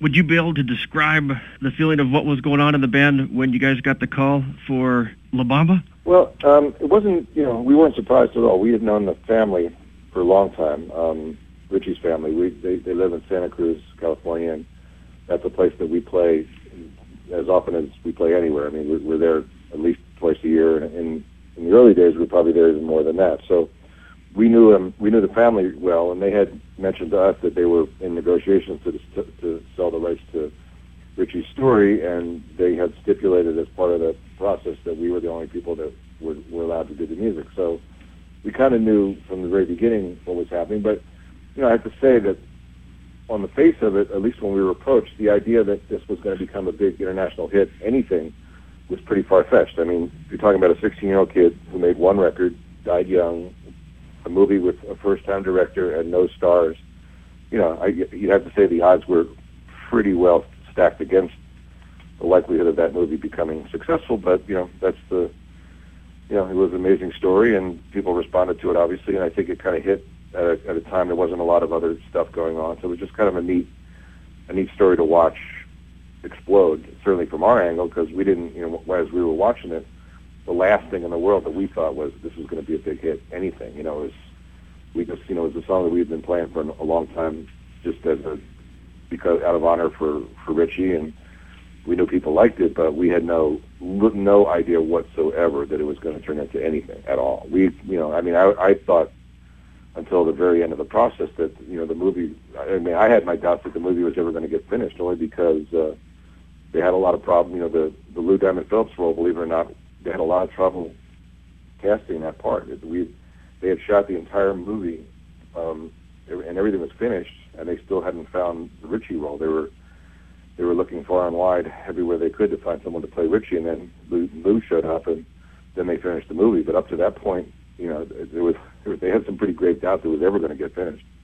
Would you be able to describe the feeling of what was going on in the band when you guys got the call for La Bamba? Well, it wasn't, we weren't surprised at all. We had known the family for a long time, Richie's family. They live in Santa Cruz, California, and that's a place that we play as often as we play anywhere. I mean, we're there at least twice a year, and in the early days, we were probably there even more than that. So we knew the family well, and they had mentioned to us that they were in negotiations to sell the rights to Richie's story, and they had stipulated as part of the process that we were the only people that were allowed to do the music. So we kind of knew from the very beginning what was happening. But I have to say that on the face of it, at least when we were approached, the idea that this was going to become a big international hit, anything, was pretty far-fetched. I mean, you're talking about a 16-year-old kid who made one record, died young, a movie with a first-time director and no stars. You'd have to say the odds were pretty well stacked against the likelihood of that movie becoming successful. But that's it was an amazing story, and people responded to it obviously. And I think it kind of hit at a time there wasn't a lot of other stuff going on, so it was just kind of a neat story to watch explode. Certainly from our angle, because we didn't, as we were watching it, the last thing in the world that we thought was this was going to be a big hit. Anything, it was a song that we had been playing for a long time, just because out of honor for Richie, and we knew people liked it, but we had no idea whatsoever that it was going to turn into anything at all. I thought until the very end of the process that the movie. I had my doubts that the movie was ever going to get finished, only because they had a lot of problems. The Lou Diamond Phillips role, believe it or not, they had a lot of trouble casting that part. They had shot the entire movie, and everything was finished, and they still hadn't found the Richie role. They were looking far and wide everywhere they could to find someone to play Richie, and then Lou showed up, and then they finished the movie. But up to that point, they had some pretty grave doubt that it was ever going to get finished.